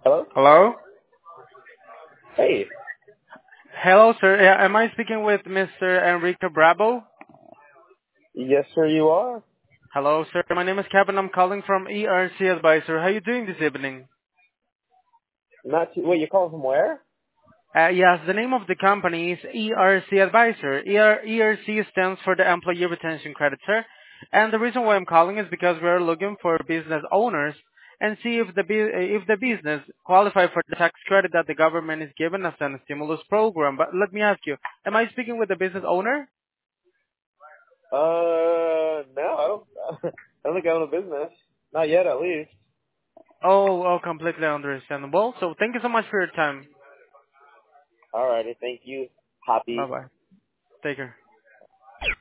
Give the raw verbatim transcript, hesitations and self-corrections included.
Hello? Hello? Hey. Hello, sir. Yeah, am I speaking with Mister Enrique Bravo? Yes, sir, you are. Hello, sir. My name is Kevin. I'm calling from E R C Advisor. How are you doing this evening? Not too, wait, you're calling from where? Uh, yes, the name of the company is E R C Advisor. E R- E R C stands for the Employee Retention Credit, sir. And the reason why I'm calling is because we're looking for business owners and see if the bu- if the business qualify for the tax credit that the government is giving us in a stimulus program. But let me ask you, am I speaking with the business owner? Uh, no, I don't, I don't think I own a business. Not yet, at least. Oh, oh, completely understandable. So thank you so much for your time. Alrighty, thank you. Happy. Bye bye. Take care.